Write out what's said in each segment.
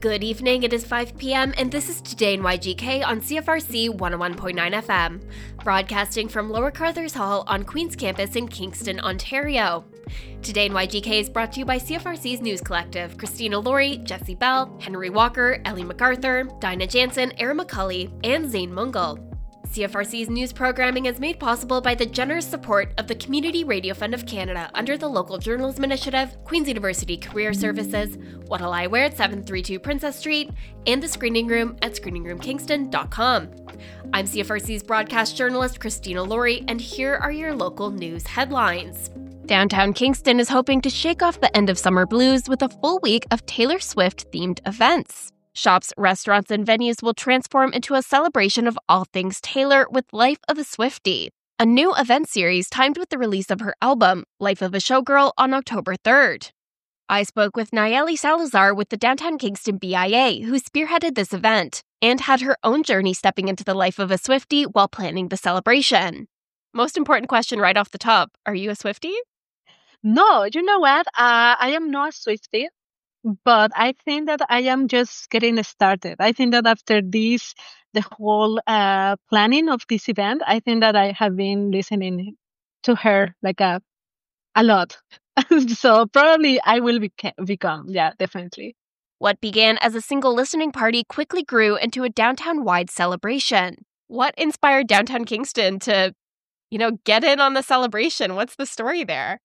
Good evening, it is 5 p.m., and this is Today in YGK on CFRC 101.9 FM, broadcasting from Lower Carruthers Hall on Queen's Campus in Kingston, Ontario. Today in YGK is brought to you by CFRC's News Collective, Christina Laurie, Jesse Bell, Henry Walker, Ellie MacArthur, Dinah Jansen, Erin McCulley, and Zane Mungle. CFRC's news programming is made possible by the generous support of the Community Radio Fund of Canada under the Local Journalism Initiative, Queen's University Career Services, What'll I Wear at 732 Princess Street, and the Screening Room at screeningroomkingston.com. I'm CFRC's broadcast journalist Christina Laurie, and here are your local news headlines. Downtown Kingston is hoping to shake off the end of summer blues with a full week of Taylor Swift-themed events. Shops, restaurants, and venues will transform into a celebration of all things Taylor with Life of a Swiftie, a new event series timed with the release of her album, Life of a Showgirl, on October 3rd. I spoke with Nayeli Salazar with the Downtown Kingston BIA, who spearheaded this event, and had her own journey stepping into the life of a Swiftie while planning the celebration. Most important question right off the top, are you a Swiftie? No, you know what? I am not a Swiftie. But I think that I am just getting started. I think that after the whole planning of this event, I think that I have been listening to her like a lot. So probably I will become, yeah, definitely. What began as a single listening party quickly grew into a downtown-wide celebration. What inspired Downtown Kingston to, get in on the celebration? What's the story there?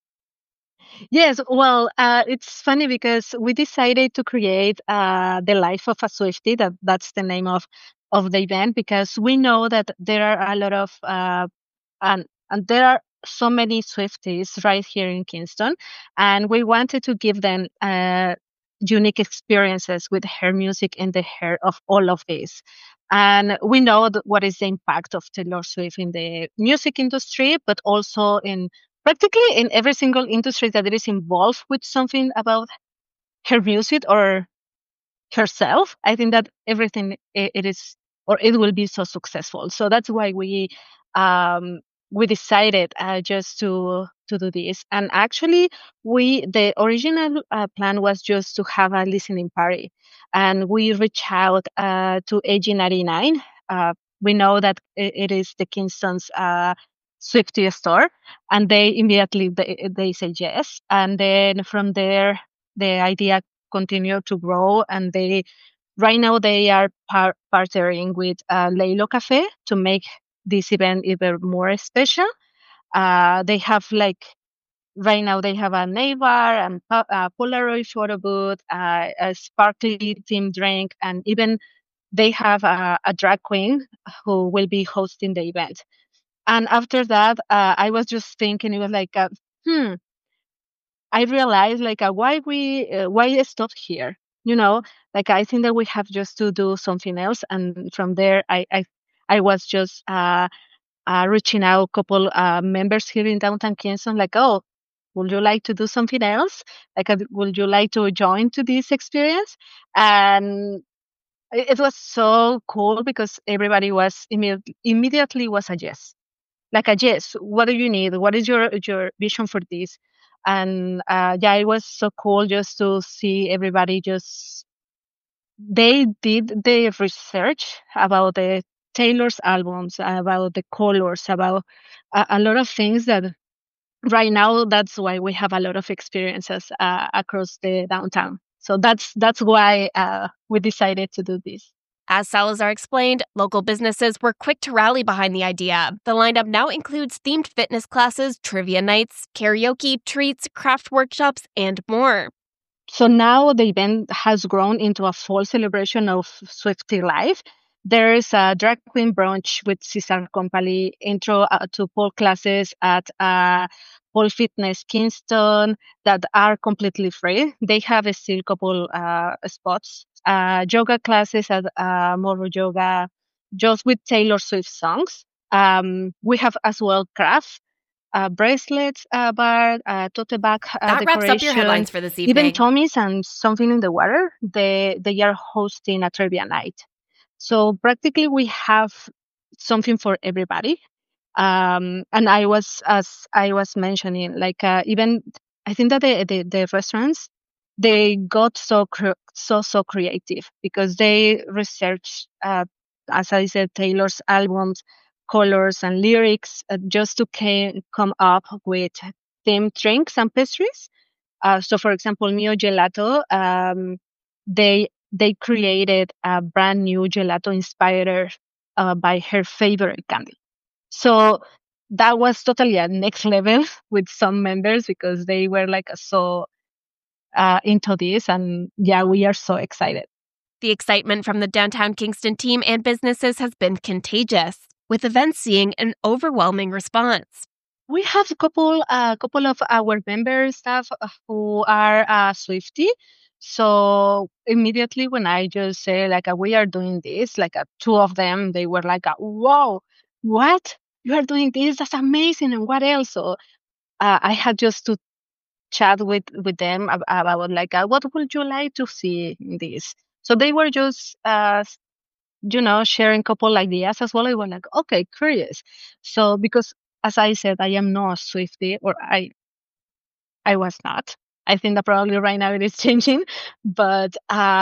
Yes, well, it's funny because we decided to create the Life of a Swiftie. That's the name of the event, because we know that there are a lot of and there are so many Swifties right here in Kingston, and we wanted to give them unique experiences with her music in the heart of all of this. And we know what is the impact of Taylor Swift in the music industry, but also in practically in every single industry that it is involved with something about her music or herself. I think that everything it is or it will be so successful. So that's why we decided just to do this. And actually, the original plan was just to have a listening party, and we reached out to AG99. We know that it is the Kingston's Swiftie store, and they immediately they say yes, and then from there the idea continued to grow, and right now they are partnering with Leilo Cafe to make this event even more special. They have right now they have a nail bar and a Polaroid photo booth, a sparkly themed drink, and even they have a drag queen who will be hosting the event. And after that, I was just thinking, it was like, I realized why stop here? I think that we have just to do something else. And from there, I was just reaching out a couple members here in downtown Kingston, like, oh, would you like to do something else? Would you like to join to this experience? And it was so cool because everybody was immediately was a yes. Like a yes, what do you need? What is your vision for this? And yeah, it was so cool just to see everybody they did the research about the Taylor's albums, about the colors, about a lot of things that right now, that's why we have a lot of experiences across the downtown. So that's why we decided to do this. As Salazar explained, local businesses were quick to rally behind the idea. The lineup now includes themed fitness classes, trivia nights, karaoke, treats, craft workshops, and more. So now the event has grown into a full celebration of Swiftie life. There is a drag queen brunch with Cesar Company, intro to pole classes at Pole Fitness Kingston that are completely free. They have still couple spots. Yoga classes at Moro Yoga, just with Taylor Swift songs. We have as well craft, bracelets, bar, tote bag that wraps up your headlines for this evening. Even Tommy's and Something in the Water, they are hosting a trivia night. So practically we have something for everybody. And as I was mentioning, even I think that the restaurants, they got so creative because they researched, as I said, Taylor's albums, colors, and lyrics, just to come up with themed drinks and pastries. So, for example, Mio Gelato, they created a brand new gelato inspired by her favorite candy. So that was totally a next level with some members because they were like so into this, and yeah, we are so excited. The excitement from the downtown Kingston team and businesses has been contagious, with events seeing an overwhelming response. We have a couple of our member staff who are Swifty. So immediately when I just say like we are doing this, like two of them, they were like, "Wow, what you are doing this? That's amazing!" And what else? So I had just to chat with them about like what would you like to see in this. So they were just sharing couple ideas as well. I was like, okay, curious. So because as I said, I am not a Swiftie, or I was not. I think that probably right now it is changing, but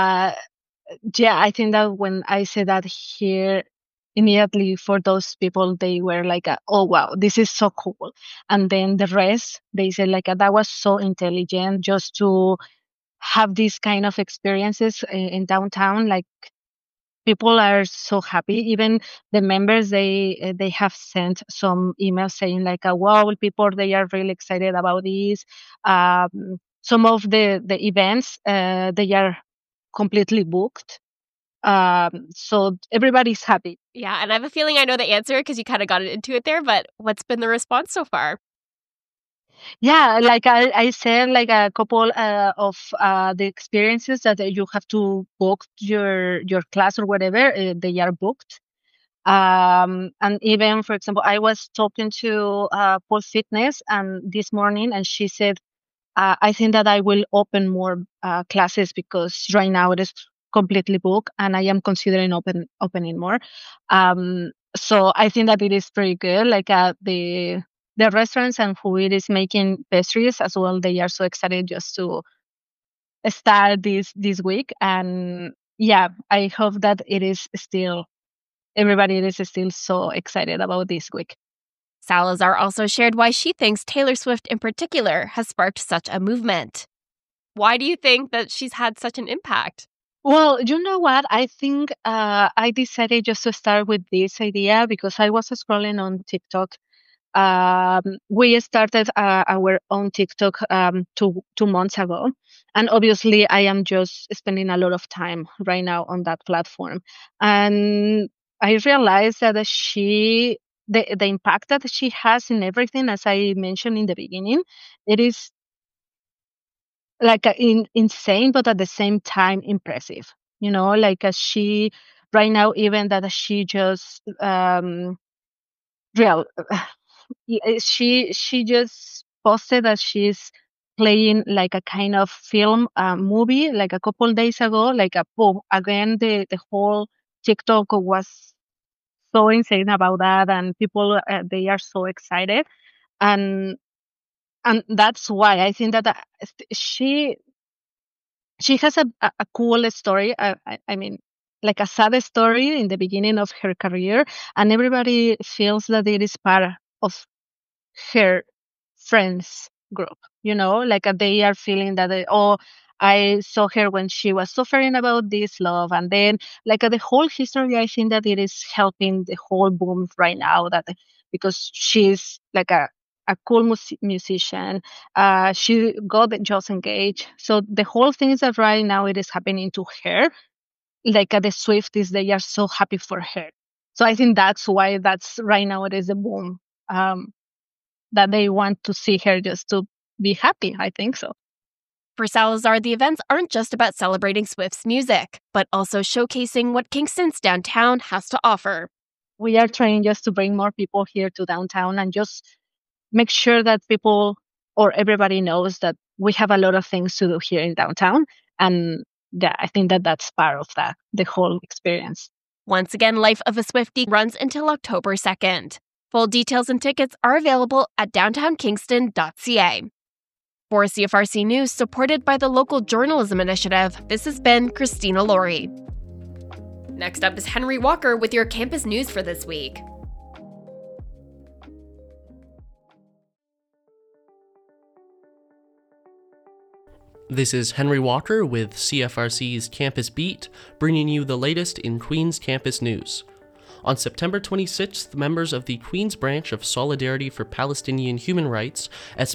yeah, I think that when I said that here, immediately for those people, they were like, oh wow, this is so cool. And then the rest, they said like that was so intelligent just to have these kind of experiences in downtown. Like people are so happy. Even the members, they have sent some emails saying like, wow, people, they are really excited about this. Some of the events, they are completely booked. So everybody's happy. Yeah, and I have a feeling I know the answer because you kind of got into it there, but what's been the response so far? Yeah, like I said, like a couple of the experiences that you have to book your class or whatever, they are booked. And even, for example, I was talking to Paul Fitness and this morning, and she said, I think that I will open more classes because right now it is completely booked, and I am considering opening more. So I think that it is pretty good. Like the restaurants and who it is making pastries as well, they are so excited just to start this week. And yeah, I hope that it is still everybody is still so excited about this week. Salazar also shared why she thinks Taylor Swift in particular has sparked such a movement. Why do you think that she's had such an impact? Well, you know what? I think I decided just to start with this idea because I was scrolling on TikTok. We started our own TikTok two months ago, and obviously I am just spending a lot of time right now on that platform, and I realized that the impact that she has in everything, as I mentioned in the beginning, it is like insane, but at the same time impressive. Like she right now, even that she just real she just posted that she's playing like a kind of film movie like a couple days ago, like a boom again, the whole TikTok was so insane about that, and people they are so excited. And and that's why I think that she she has a cool story. I mean, like a sad story in the beginning of her career, and everybody feels that it is part of her friends group. Like they are feeling that oh, I saw her when she was suffering about this love, and then like the whole history. I think that it is helping the whole boom right now, that because she's like a cool musician. She got just engaged, so the whole thing is that right now it is happening to her. Like the Swifties, they are so happy for her. So I think that's why that's right now it is a boom. That they want to see her just to be happy. I think so. For Salazar, the events aren't just about celebrating Swift's music, but also showcasing what Kingston's downtown has to offer. We are trying just to bring more people here to downtown and just make sure that people or everybody knows that we have a lot of things to do here in downtown. And yeah, I think that that's part of that, the whole experience. Once again, Life of a Swiftie runs until October 2nd. Full details and tickets are available at downtownkingston.ca. For CFRC News, supported by the Local Journalism Initiative, this has been Christina Laurie. Next up is Henry Walker with your campus news for this week. This is Henry Walker with CFRC's Campus Beat, bringing you the latest in Queen's campus news. On September 26th, members of the Queen's branch of Solidarity for Palestinian Human Rights,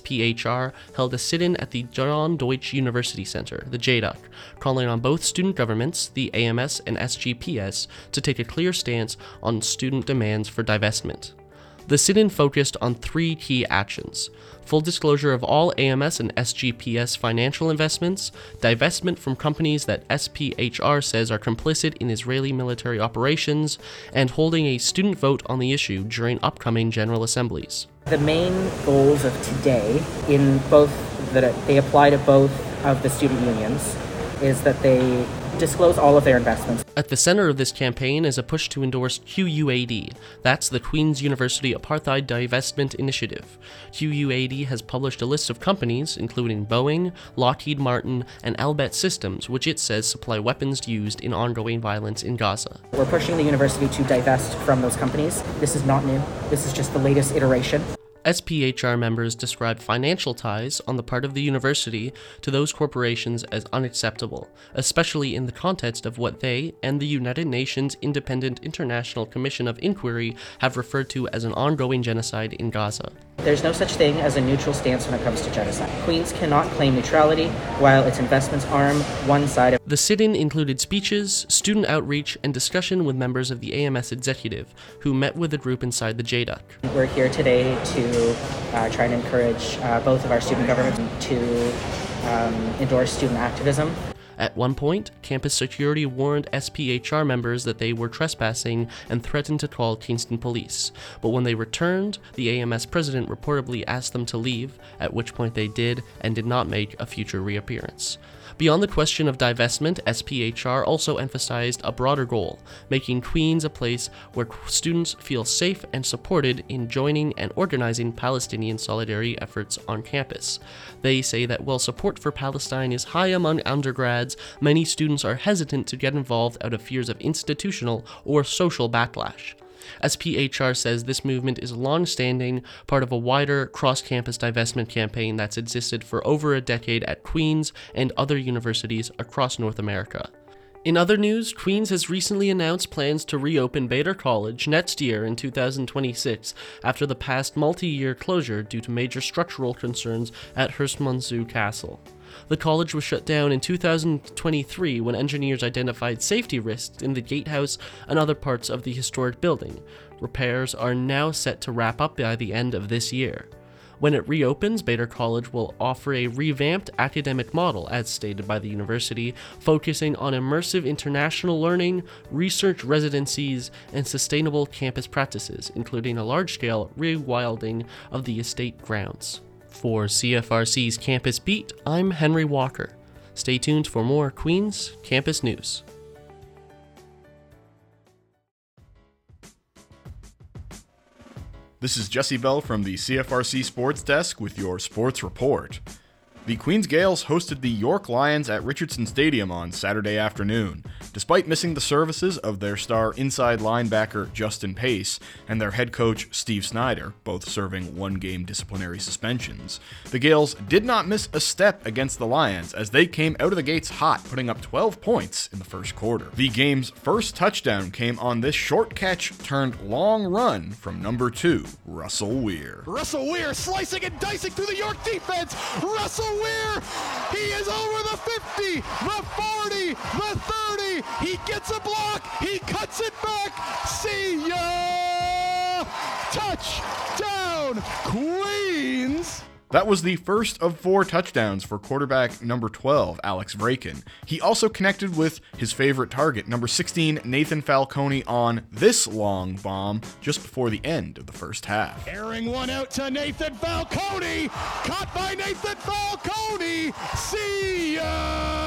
SPHR, held a sit-in at the John Deutsch University Center, the JDUC, calling on both student governments, the AMS and SGPS, to take a clear stance on student demands for divestment. The sit-in focused on three key actions: full disclosure of all AMS and SGPS financial investments, divestment from companies that SPHR says are complicit in Israeli military operations, and holding a student vote on the issue during upcoming General Assemblies. The main goals of today, in both that they apply to both of the student unions, is that they disclose all of their investments. At the center of this campaign is a push to endorse QUAD. That's the Queen's University Apartheid Divestment Initiative. QUAD has published a list of companies, including Boeing, Lockheed Martin, and Elbit Systems, which it says supply weapons used in ongoing violence in Gaza. We're pushing the university to divest from those companies. This is not new. This is just the latest iteration. SPHR members describe financial ties on the part of the university to those corporations as unacceptable, especially in the context of what they and the United Nations Independent International Commission of Inquiry have referred to as an ongoing genocide in Gaza. There's no such thing as a neutral stance when it comes to genocide. Queens cannot claim neutrality while its investments arm one side of... The sit-in included speeches, student outreach, and discussion with members of the AMS executive, who met with a group inside the JDUC. We're here today to try and encourage both of our student governments to endorse student activism. At one point, campus security warned SPHR members that they were trespassing and threatened to call Kingston police. But when they returned, the AMS president reportedly asked them to leave, at which point they did and did not make a future reappearance. Beyond the question of divestment, SPHR also emphasized a broader goal, making Queens a place where students feel safe and supported in joining and organizing Palestinian solidarity efforts on campus. They say that while support for Palestine is high among undergrads, many students are hesitant to get involved out of fears of institutional or social backlash. SPHR says this movement is long-standing, part of a wider cross-campus divestment campaign that's existed for over a decade at Queens and other universities across North America. In other news, Queens has recently announced plans to reopen Bader College next year in 2026 after the past multi-year closure due to major structural concerns at Herstmonceux Castle. The college was shut down in 2023 when engineers identified safety risks in the gatehouse and other parts of the historic building. Repairs are now set to wrap up by the end of this year. When it reopens, Bader College will offer a revamped academic model, as stated by the university, focusing on immersive international learning, research residencies, and sustainable campus practices, including a large-scale rewilding of the estate grounds. For CFRC's Campus Beat, I'm Henry Walker. Stay tuned for more Queens Campus News. This is Jesse Bell from the CFRC Sports Desk with your sports report. The Queens Gaels hosted the York Lions at Richardson Stadium on Saturday afternoon. Despite missing the services of their star inside linebacker Justin Pace and their head coach Steve Snyder, both serving one-game disciplinary suspensions, the Gaels did not miss a step against the Lions as they came out of the gates hot, putting up 12 points in the first quarter. The game's first touchdown came on this short catch turned long run from number 2, Russell Weir. Russell Weir slicing and dicing through the York defense. Russell Weir, he is over the 50, the 40, the 30. He gets a block. He cuts it back. See ya! Touchdown, Queens! That was the first of 4 touchdowns for quarterback number 12, Alex Vraken. He also connected with his favorite target, number 16, Nathan Falcone, on this long bomb just before the end of the first half. Airing one out to Nathan Falcone. Caught by Nathan Falcone. See ya!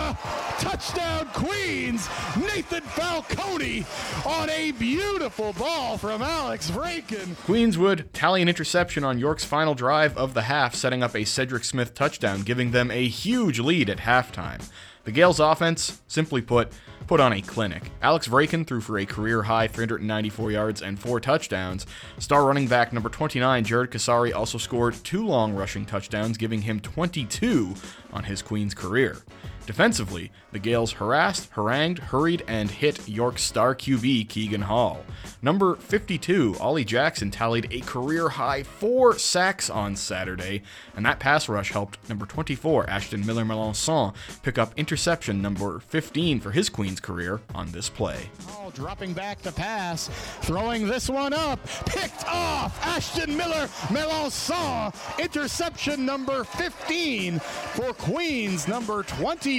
Touchdown Queens! Nathan Falcone on a beautiful ball from Alex Vraken. Queens would tally an interception on York's final drive of the half, setting up a Cedric Smith touchdown, giving them a huge lead at halftime. The Gales' offense, simply put on a clinic. Alex Vraken threw for a career-high 394 yards and 4 touchdowns. Star running back number 29, Jared Kasari, also scored 2 long rushing touchdowns, giving him 22 on his Queens career. Defensively, the Gales harassed, harangued, hurried, and hit York's star QB Keegan Hall. Number 52, Ollie Jackson, tallied a career-high 4 sacks on Saturday, and that pass rush helped number 24, Ashton Miller-Melançon, pick up interception number 15 for his Queens career on this play. Oh, dropping back to pass, throwing this one up, picked off Ashton Miller-Melançon, interception number 15 for Queens number 24.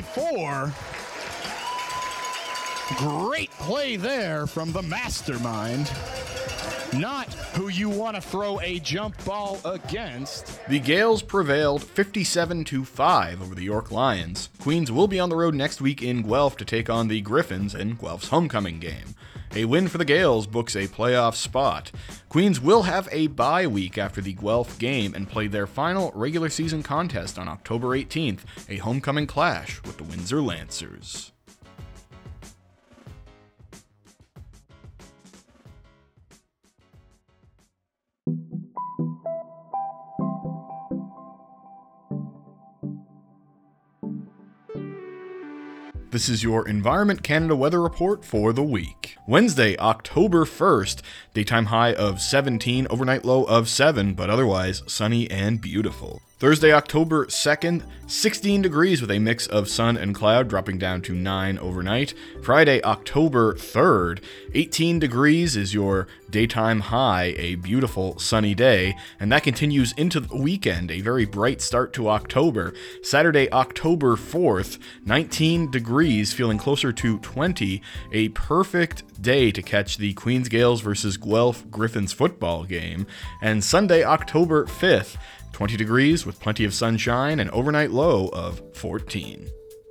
Great play there from the mastermind. Not who you want to throw a jump ball against. The Gales prevailed 57-5 over the York Lions. Queens will be on the road next week in Guelph to take on the Griffins in Guelph's homecoming game. A win for the Gales books a playoff spot. Queens will have a bye week after the Guelph game and play their final regular season contest on October 18th, a homecoming clash with the Windsor Lancers. This is your Environment Canada weather report for the week. Wednesday, October 1st, daytime high of 17, overnight low of 7, but otherwise sunny and beautiful. Thursday, October 2nd, 16 degrees with a mix of sun and cloud, dropping down to 9 overnight. Friday, October 3rd, 18 degrees is your daytime high, a beautiful sunny day, and that continues into the weekend, a very bright start to October. Saturday, October 4th, 19 degrees, feeling closer to 20, a perfect day to catch the Queens Gales versus Guelph Griffins football game. And Sunday, October 5th, 20 degrees with plenty of sunshine, an overnight low of 14.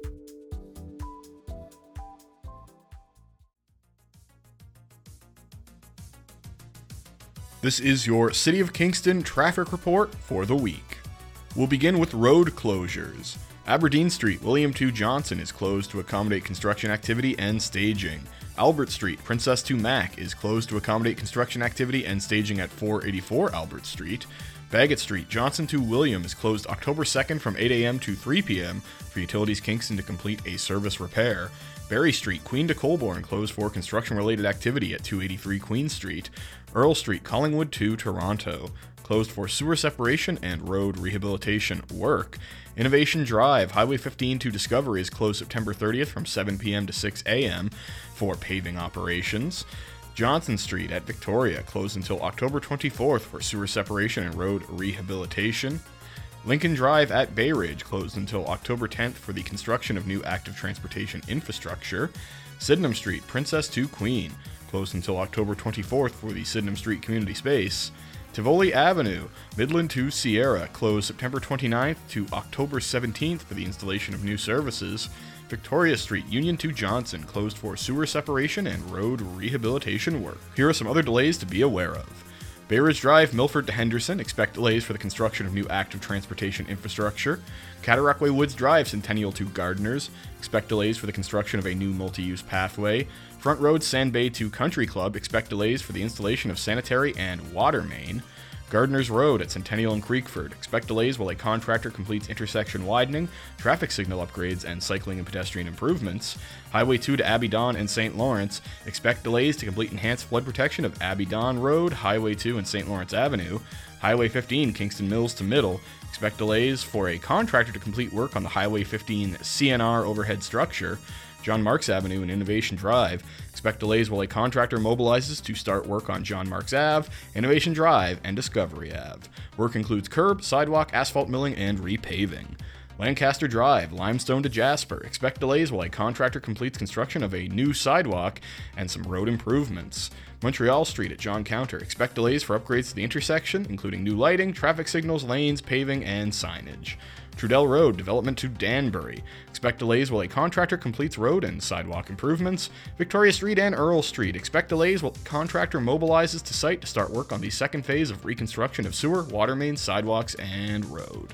This is your City of Kingston traffic report for the week. We'll begin with road closures. Aberdeen Street, William II Johnson is closed to accommodate construction activity and staging. Albert Street, Princess to Mac is closed to accommodate construction activity and staging at 484 Albert Street. Bagot Street, Johnson to William is closed October 2nd from 8 a.m. to 3 p.m. for Utilities Kingston to complete a service repair. Berry Street, Queen to Colborne closed for construction-related activity at 283 Queen Street. Earl Street, Collingwood to Toronto, closed for sewer separation and road rehabilitation work. Innovation Drive, Highway 15 to Discovery is closed September 30th from 7 p.m. to 6 a.m. for paving operations. Johnson Street at Victoria closed until October 24th for sewer separation and road rehabilitation. Lincoln Drive at Bay Ridge closed until October 10th for the construction of new active transportation infrastructure. Sydenham Street, Princess to Queen, closed until October 24th for the Sydenham Street Community Space. Tivoli Avenue, Midland to Sierra, closed September 29th to October 17th for the installation of new services. Victoria Street, Union to Johnson, closed for sewer separation and road rehabilitation work. Here are some other delays to be aware of. Bay Ridge Drive, Milford to Henderson, expect delays for the construction of new active transportation infrastructure. Cataraqui Woods Drive, Centennial to Gardeners, expect delays for the construction of a new multi-use pathway. Front Road, Sand Bay to Country Club, expect delays for the installation of sanitary and water main. Gardeners Road at Centennial and Creekford, expect delays while a contractor completes intersection widening, traffic signal upgrades, and cycling and pedestrian improvements. Highway 2 to Abbey-Don and St. Lawrence, expect delays to complete enhanced flood protection of Abbey-Don Road, Highway 2 and St. Lawrence Avenue. Highway 15 Kingston Mills to Middle, expect delays for a contractor to complete work on the Highway 15 CNR overhead structure. John Marks Avenue and Innovation Drive, expect delays while a contractor mobilizes to start work on John Marks Ave, Innovation Drive, and Discovery Ave. Work includes curb, sidewalk, asphalt milling, and repaving. Lancaster Drive, Limestone to Jasper. Expect delays while a contractor completes construction of a new sidewalk and some road improvements. Montreal Street at John Counter. Expect delays for upgrades to the intersection, including new lighting, traffic signals, lanes, paving, and signage. Trudell Road, development to Danbury. Expect delays while a contractor completes road and sidewalk improvements. Victoria Street and Earl Street. Expect delays while the contractor mobilizes to site to start work on the second phase of reconstruction of sewer, water mains, sidewalks, and road.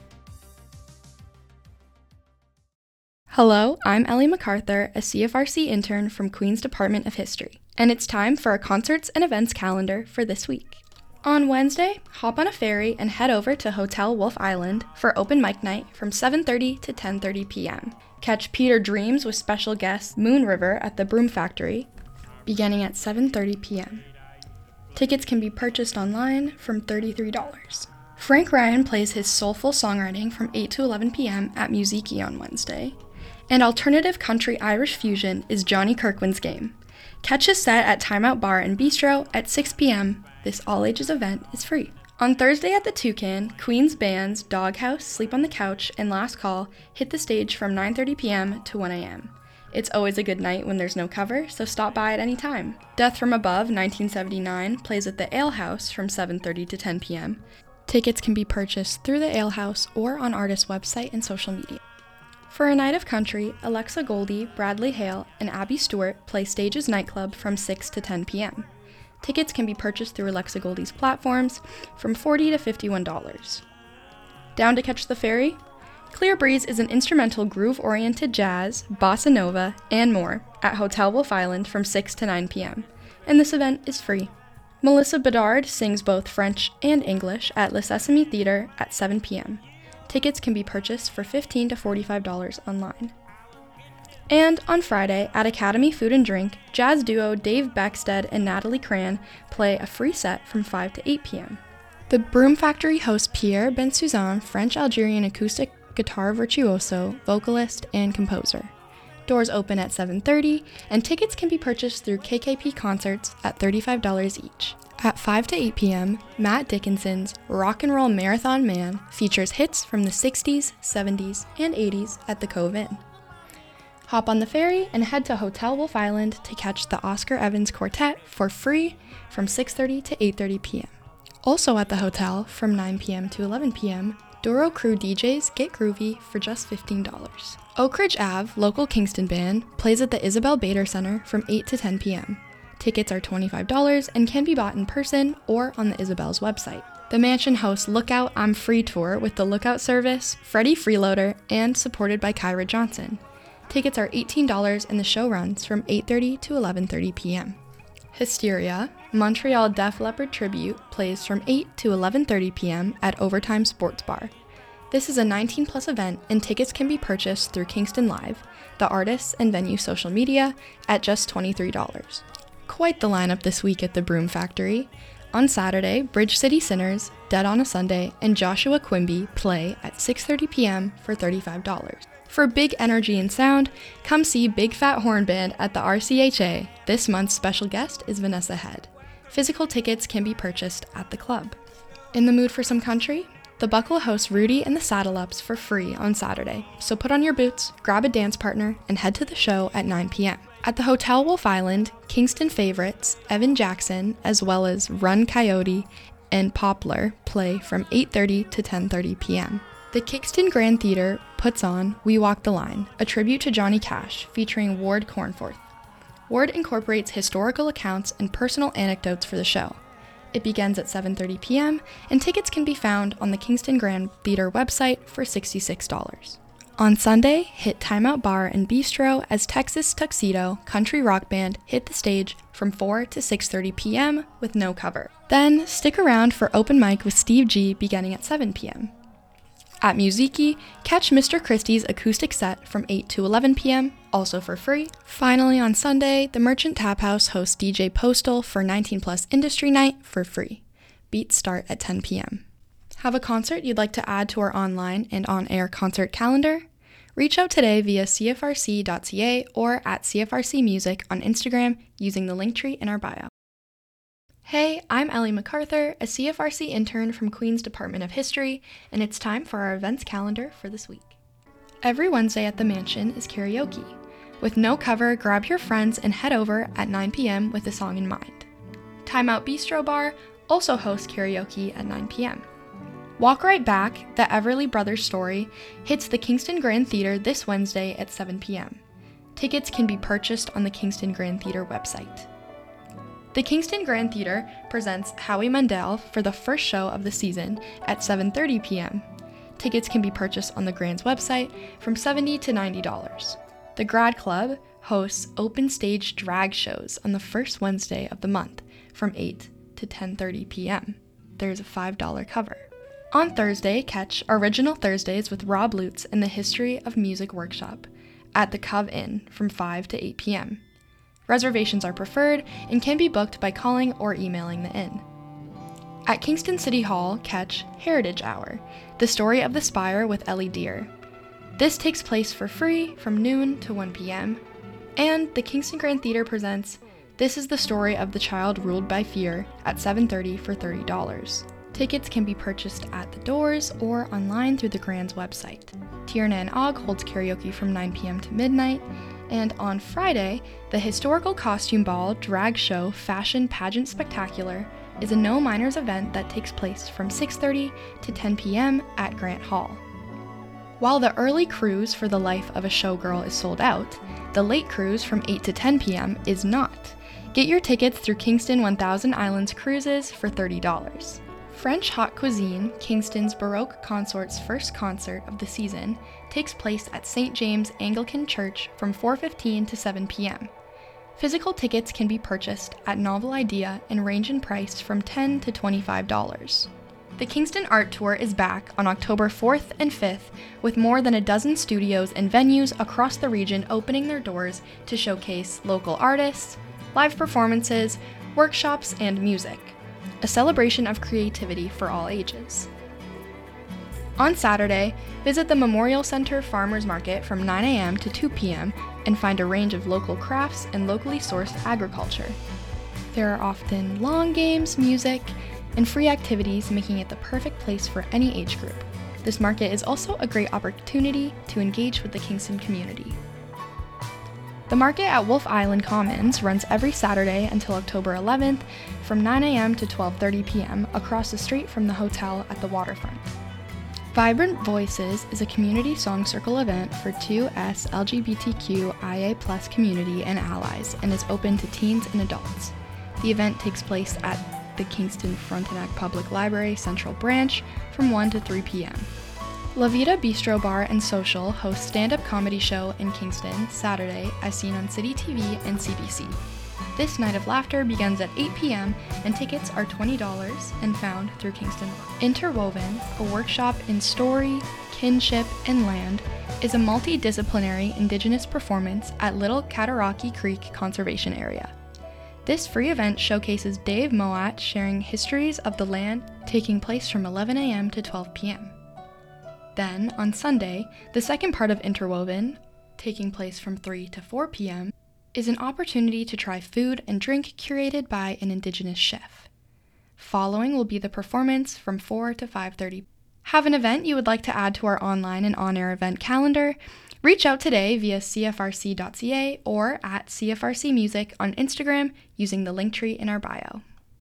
Hello, I'm Ellie MacArthur, a CFRC intern from Queen's Department of History, and it's time for our concerts and events calendar for this week. On Wednesday, hop on a ferry and head over to Hotel Wolf Island for open mic night from 7:30 to 10:30 p.m. Catch Peter Dreams with special guest Moon River at the Broom Factory, beginning at 7:30 p.m. Tickets can be purchased online from $33. Frank Ryan plays his soulful songwriting from 8 to 11 p.m. at Musiki on Wednesday. And alternative country Irish fusion is Johnny Kirkwin's Game. Catch his set at Timeout Bar and Bistro at 6 p.m. This all-ages event is free. On Thursday at the Toucan, Queen's bands Doghouse, Sleep on the Couch, and Last Call hit the stage from 9:30 p.m. to 1 a.m. It's always a good night when there's no cover, so stop by at any time. Death from Above 1979 plays at the Ale House from 7:30 to 10 p.m. Tickets can be purchased through the Ale House or on artist's website and social media. For a night of country, Alexa Goldie, Bradley Hale, and Abby Stewart play Stages Nightclub from 6 to 10 p.m. Tickets can be purchased through Alexa Goldie's platforms from $40 to $51. Down to catch the ferry? Clear Breeze is an instrumental groove-oriented jazz, bossa nova, and more at Hotel Wolf Island from 6 to 9 p.m., and this event is free. Melissa Bedard sings both French and English at Le Sesame Theater at 7 p.m. Tickets can be purchased for $15 to $45 online. And on Friday, at Academy Food and Drink, jazz duo Dave Beckstead and Natalie Cran play a free set from 5 to 8 p.m. The Broom Factory hosts Pierre Bensouzan, French-Algerian acoustic guitar virtuoso, vocalist, and composer. Doors open at 7:30, and tickets can be purchased through KKP Concerts at $35 each. At 5 to 8 p.m., Matt Dickinson's Rock and Roll Marathon Man features hits from the 60s, 70s, and 80s at the Cove Inn. Hop on the ferry and head to Hotel Wolf Island to catch the Oscar Evans Quartet for free from 6:30 to 8:30 p.m. Also at the hotel from 9 p.m. to 11 p.m., Duro Crew DJs get groovy for just $15. Oak Ridge Ave, local Kingston band, plays at the Isabel Bader Center from 8 to 10 p.m. Tickets are $25 and can be bought in person or on the Isabel's website. The Mansion hosts Lookout I'm Free Tour with the Lookout Service, Freddie Freeloader, and supported by Kyra Johnson. Tickets are $18 and the show runs from 8:30 to 11:30 p.m. Hysteria, Montreal Def Leppard tribute, plays from 8 to 11:30 p.m. at Overtime Sports Bar. This is a 19+ event and tickets can be purchased through Kingston Live, the artists and venue social media, at just $23. Quite the lineup this week at the Broom Factory. On Saturday, Bridge City Sinners, Dead on a Sunday, and Joshua Quimby play at 6:30 p.m. for $35. For big energy and sound, come see Big Fat Horn Band at the RCHA. This month's special guest is Vanessa Head. Physical tickets can be purchased at the club. In the mood for some country? The Buckle hosts Rudy and the Saddle Ups for free on Saturday, so put on your boots, grab a dance partner, and head to the show at 9 p.m. At the Hotel Wolf Island, Kingston favorites Evan Jackson, as well as Run Coyote and Poplar, play from 8:30 to 10:30 p.m. The Kingston Grand Theater puts on We Walk the Line, a tribute to Johnny Cash, featuring Ward Cornforth. Ward incorporates historical accounts and personal anecdotes for the show. It begins at 7:30 p.m., and tickets can be found on the Kingston Grand Theater website for $66. On Sunday, hit Timeout Bar and Bistro as Texas Tuxedo country rock band hit the stage from 4 to 6:30 p.m. with no cover. Then, stick around for open mic with Steve G beginning at 7 p.m. At Musiki, catch Mr. Christie's acoustic set from 8 to 11 p.m., also for free. Finally, on Sunday, the Merchant Tap House hosts DJ Postal for 19+ Industry Night for free. Beats start at 10 p.m. Have a concert you'd like to add to our online and on-air concert calendar? Reach out today via cfrc.ca or at CFRC Music on Instagram using the link tree in our bio. Hey, I'm Ellie MacArthur, a CFRC intern from Queen's Department of History, and it's time for our events calendar for this week. Every Wednesday at the Mansion is karaoke. With no cover, grab your friends and head over at 9 p.m. with a song in mind. Time Out Bistro Bar also hosts karaoke at 9 p.m. Walk Right Back, the Everly Brothers story, hits the Kingston Grand Theater this Wednesday at 7 p.m. Tickets can be purchased on the Kingston Grand Theater website. The Kingston Grand Theater presents Howie Mandel for the first show of the season at 7:30 p.m. Tickets can be purchased on the Grand's website from $70 to $90. The Grad Club hosts open stage drag shows on the first Wednesday of the month from 8 to 10:30 p.m. There's a $5 cover. On Thursday, catch Original Thursdays with Rob Lutz and the History of Music workshop at the Cove Inn from 5 to 8 p.m. Reservations are preferred and can be booked by calling or emailing the inn. At Kingston City Hall, catch Heritage Hour, the story of the Spire with Ellie Deer. This takes place for free from noon to 1 p.m. And the Kingston Grand Theater presents This is the Story of the Child Ruled by Fear at 7:30 for $30. Tickets can be purchased at the doors or online through the Grand's website. Tiernan Og holds karaoke from 9 p.m. to midnight. And on Friday, the Historical Costume Ball Drag Show Fashion Pageant Spectacular is a No Minors event that takes place from 6:30 to 10 p.m. at Grant Hall. While the early cruise for The Life of a Showgirl is sold out, the late cruise from 8 to 10 p.m. is not. Get your tickets through Kingston 1000 Islands Cruises for $30. French Haute Cuisine, Kingston's Baroque Consort's first concert of the season, takes place at St. James Anglican Church from 4:15 to 7 p.m. Physical tickets can be purchased at Novel Idea and range in price from $10 to $25. The Kingston Art Tour is back on October 4th and 5th, with more than a dozen studios and venues across the region opening their doors to showcase local artists, live performances, workshops, and music. A celebration of creativity for all ages. On Saturday, visit the Memorial Center Farmers Market from 9 a.m. to 2 p.m. and find a range of local crafts and locally sourced agriculture. There are often long games, music, and free activities, making it the perfect place for any age group. This market is also a great opportunity to engage with the Kingston community. The market at Wolf Island Commons runs every Saturday until October 11th from 9 a.m. to 12:30 p.m. across the street from the hotel at the waterfront. Vibrant Voices is a community song circle event for 2S LGBTQIA+ community and allies and is open to teens and adults. The event takes place at the Kingston Frontenac Public Library Central Branch from 1 to 3 p.m. La Vida Bistro Bar and Social hosts stand-up comedy show in Kingston Saturday as seen on City TV and CBC. This night of laughter begins at 8 p.m. and tickets are $20 and found through Kingston. Interwoven, a workshop in story, kinship, and land, is a multidisciplinary Indigenous performance at Little Cataraqui Creek Conservation Area. This free event showcases Dave Moat sharing histories of the land, taking place from 11 a.m. to 12 p.m. Then, on Sunday, the second part of Interwoven, taking place from 3 to 4 p.m., is an opportunity to try food and drink curated by an Indigenous chef. Following will be the performance from 4 to 5:30. Have an event you would like to add to our online and on-air event calendar? Reach out today via cfrc.ca or at CFRC Music on Instagram using the link tree in our bio.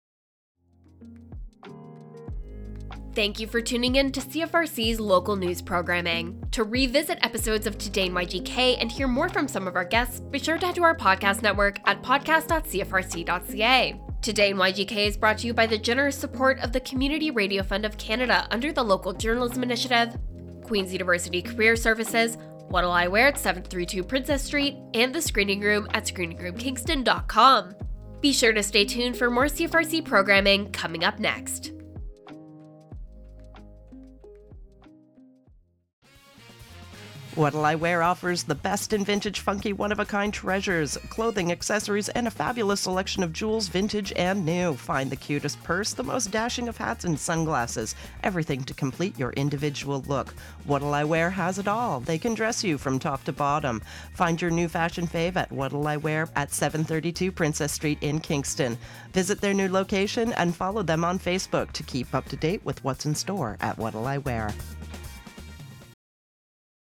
Thank you for tuning in to CFRC's local news programming. To revisit episodes of Today in YGK and hear more from some of our guests, be sure to head to our podcast network at podcast.cfrc.ca. Today in YGK is brought to you by the generous support of the Community Radio Fund of Canada under the Local Journalism Initiative, Queen's University Career Services, What'll I Wear at 732 Princess Street, and the Screening Room at screeningroomkingston.com. Be sure to stay tuned for more CFRC programming coming up next. What'll I Wear offers the best in vintage, funky, one-of-a-kind treasures, clothing, accessories, and a fabulous selection of jewels, vintage and new. Find the cutest purse, the most dashing of hats and sunglasses, everything to complete your individual look. What'll I Wear has it all. They can dress you from top to bottom. Find your new fashion fave at What'll I Wear at 732 Princess Street in Kingston. Visit their new location and follow them on Facebook to keep up to date with what's in store at What'll I Wear.